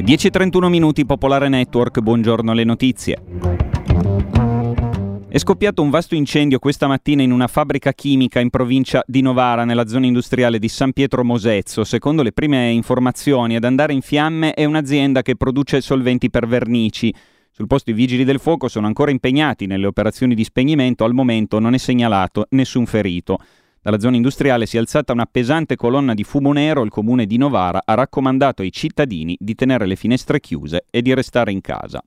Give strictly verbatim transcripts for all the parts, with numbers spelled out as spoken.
dieci e trentuno minuti, Popolare Network, buongiorno, le notizie. È scoppiato un vasto incendio questa mattina in una fabbrica chimica in provincia di Novara, nella zona industriale di San Pietro Mosezzo. Secondo le prime informazioni, ad andare in fiamme è un'azienda che produce solventi per vernici. Sul posto i vigili del fuoco sono ancora impegnati nelle operazioni di spegnimento. Al momento non è segnalato nessun ferito. Dalla zona industriale si è alzata una pesante colonna di fumo nero. Il comune di Novara ha raccomandato ai cittadini di tenere le finestre chiuse e di restare in casa.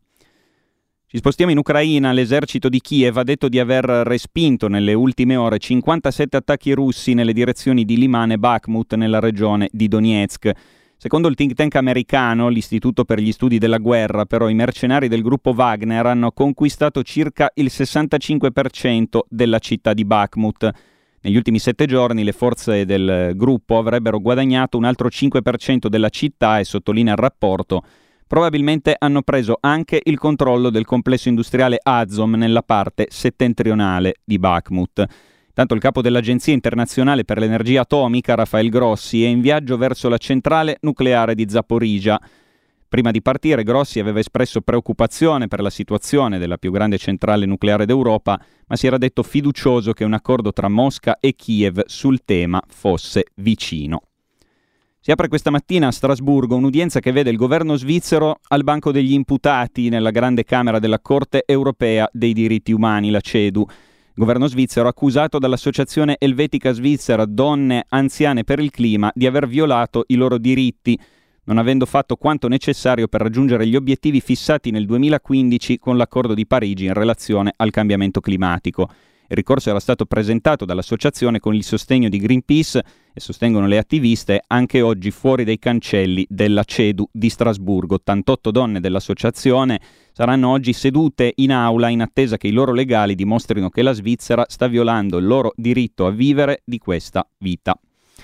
Ci spostiamo in Ucraina. L'esercito di Kiev ha detto di aver respinto nelle ultime ore cinquantasette attacchi russi nelle direzioni di Liman e Bakhmut nella regione di Donetsk. Secondo il think tank americano, l'Istituto per gli Studi della Guerra, però i mercenari del gruppo Wagner hanno conquistato circa il sessantacinque per cento della città di Bakhmut. Negli ultimi sette giorni le forze del gruppo avrebbero guadagnato un altro cinque per cento della città e, sottolinea il rapporto, probabilmente hanno preso anche il controllo del complesso industriale Azom nella parte settentrionale di Bakhmut. Tanto il capo dell'Agenzia internazionale per l'energia atomica, Rafael Grossi, è in viaggio verso la centrale nucleare di Zaporizhzhia. Prima di partire, Grossi aveva espresso preoccupazione per la situazione della più grande centrale nucleare d'Europa, ma si era detto fiducioso che un accordo tra Mosca e Kiev sul tema fosse vicino. Si apre questa mattina a Strasburgo un'udienza che vede il governo svizzero al banco degli imputati nella grande camera della Corte europea dei diritti umani, la CEDU. Il governo svizzero accusato dall'Associazione Elvetica Svizzera Donne Anziane per il Clima di aver violato i loro diritti, non avendo fatto quanto necessario per raggiungere gli obiettivi fissati nel duemilaquindici con l'accordo di Parigi in relazione al cambiamento climatico. Il ricorso era stato presentato dall'associazione con il sostegno di Greenpeace e, sostengono le attiviste, anche oggi fuori dai cancelli della CEDU di Strasburgo. ottantotto donne dell'associazione saranno oggi sedute in aula in attesa che i loro legali dimostrino che la Svizzera sta violando il loro diritto a vivere di questa vita.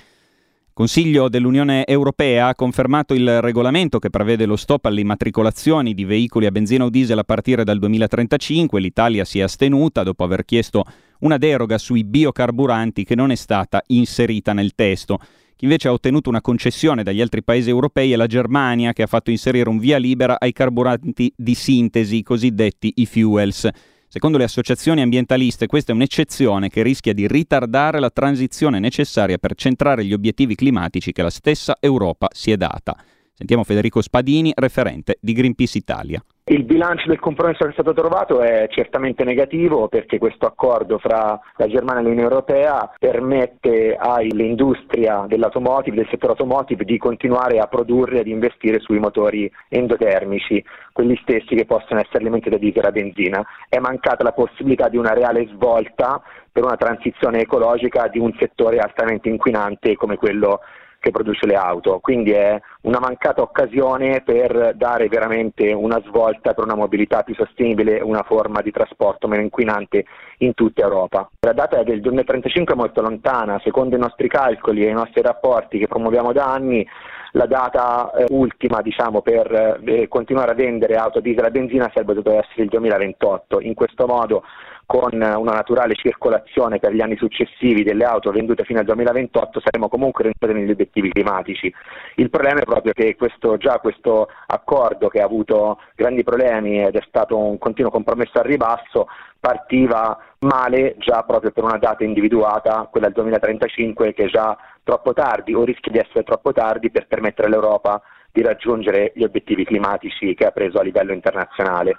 Il Consiglio dell'Unione Europea ha confermato il regolamento che prevede lo stop alle immatricolazioni di veicoli a benzina o diesel a partire dal duemilatrentacinque. L'Italia si è astenuta dopo aver chiesto una deroga sui biocarburanti che non è stata inserita nel testo. Chi invece ha ottenuto una concessione dagli altri paesi europei è la Germania, che ha fatto inserire un via libera ai carburanti di sintesi, i cosiddetti e-fuels. Secondo le associazioni ambientaliste, questa è un'eccezione che rischia di ritardare la transizione necessaria per centrare gli obiettivi climatici che la stessa Europa si è data. Sentiamo Federico Spadini, referente di Greenpeace Italia. Il bilancio del compromesso che è stato trovato è certamente negativo, perché questo accordo fra la Germania e l'Unione Europea permette all'industria dell'automotive, del settore automotive, di continuare a produrre e ad investire sui motori endotermici, quelli stessi che possono essere alimentati dalla benzina. È mancata la possibilità di una reale svolta per una transizione ecologica di un settore altamente inquinante come quello che produce le auto, quindi è una mancata occasione per dare veramente una svolta per una mobilità più sostenibile, una forma di trasporto meno inquinante in tutta Europa. La data del duemilatrentacinque è molto lontana. Secondo i nostri calcoli e i nostri rapporti che promuoviamo da anni, la data eh, ultima diciamo per eh, continuare a vendere auto diesel a benzina sarebbe dovuto essere il duemilaventotto. In questo modo, con una naturale circolazione per gli anni successivi delle auto vendute fino al duemilaventotto, saremo comunque rientrati negli obiettivi climatici. Il problema è proprio che questo, già questo accordo, che ha avuto grandi problemi ed è stato un continuo compromesso al ribasso, partiva male già proprio per una data individuata, quella del duemilatrentacinque, che è già troppo tardi o rischia di essere troppo tardi per permettere all'Europa di raggiungere gli obiettivi climatici che ha preso a livello internazionale.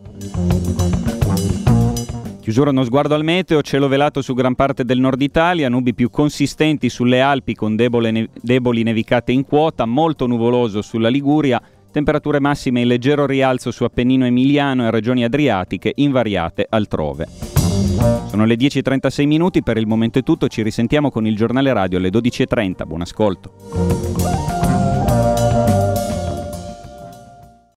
Chiusura uno sguardo al meteo, cielo velato su gran parte del nord Italia, nubi più consistenti sulle Alpi con debole ne- deboli nevicate in quota, molto nuvoloso sulla Liguria, temperature massime in leggero rialzo su Appennino Emiliano e regioni adriatiche, invariate altrove. Sono le dieci e trentasei minuti, per il momento è tutto, ci risentiamo con il giornale radio alle dodici e trenta, buon ascolto.